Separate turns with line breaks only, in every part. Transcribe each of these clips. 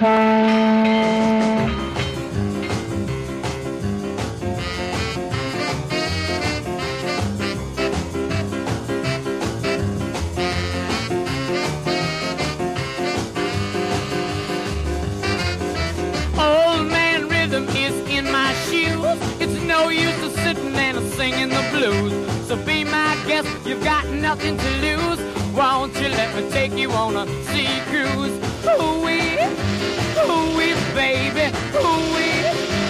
Old man rhythm is in my shoes. It's no use to sitting and singing the blues. So be my guest, you've got nothing to lose. Won't you let me take you on a sea cruise? Ooh-wee, baby, ooh-wee,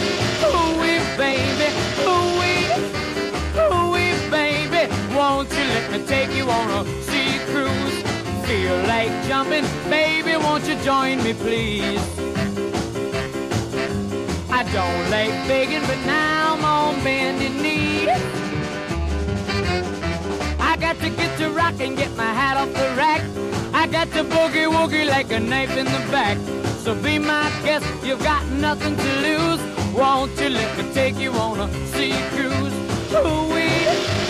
baby, ooh-wee, baby. Won't you let me take you on a sea cruise? Feel like jumping, baby, won't you join me, please? I don't like begging, but now I'm on bending knee. I got to get to rock and get my hat off the rack. I got to boogie woogie like a knife in the back. So be my guest, you've got nothing to lose. Won't you let me take you on a sea cruise? Ooh-wee,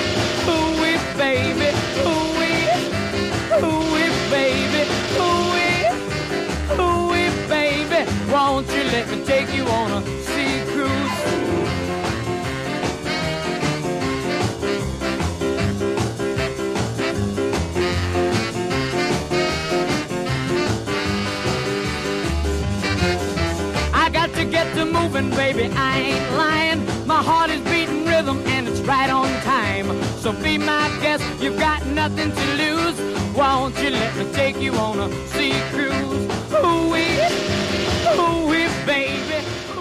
baby, ooh-wee, baby, ooh-wee, baby. Won't you let me take you on a sea cruise? I got to get to moving, baby, I ain't lying. My heart is beating rhythm and it's right on time. So be my guest, you've got nothing to lose. Won't you let me take you on a sea cruise? Ooh-wee, baby.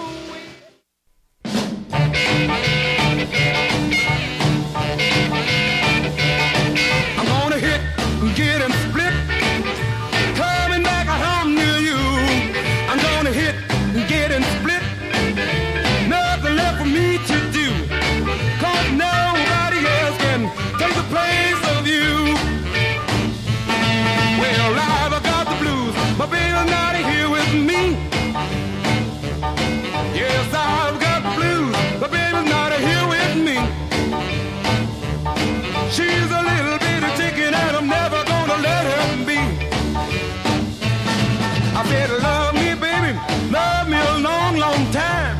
I'm gonna hit and get and split, coming back home to you. I'm gonna hit and get and split, nothing left for me to do, 'cause nobody else can take the place of you. Well, I've got the blues, my baby's not here with me. Yes, I've got the blues, my baby's not here with me. She's a little bitty chicken and I'm never gonna let her be. I said, love me, baby, love me a long, long time.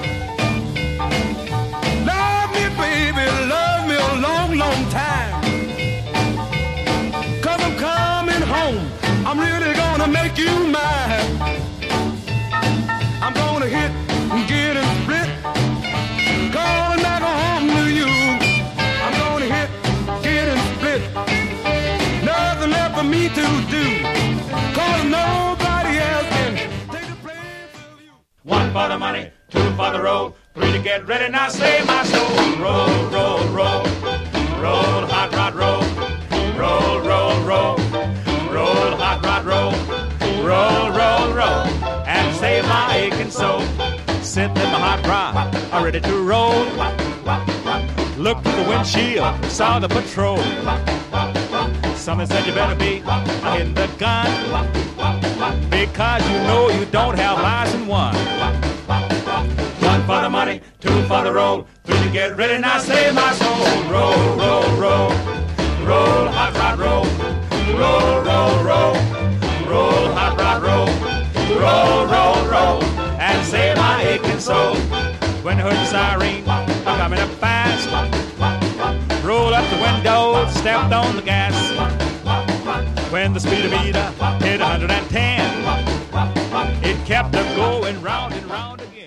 Love me, baby, love me a long, long time. 'Cause I'm coming home, I'm really gonna make you mine. I'm gonna hit and get and split, going back home to you. I'm gonna hit, get and split, nothing left for me to do, 'cause nobody else can take the place of you.
One for the money, two for the road, three to get ready, now say my soul. Roll, roll, roll, roll, hot rod, roll, roll, roll, roll, roll, hot rod, roll, roll, roll, roll, and save my aching soul. Sitting in my hot rod, I'm ready to roll. Look through the windshield, saw the patrol. Someone said you better be in the gun, because you know you don't have license one. One for the money, two for the roll, three to get ready, now save my soul. Roll, roll, roll, roll, hot rod, roll, roll, roll, roll, roll, hot rod, roll, roll, roll, roll, and save my aching soul. When I heard the siren coming up fast, roll up the window, stepped on the gas. When the speedometer hit 110, it kept her going round and round again.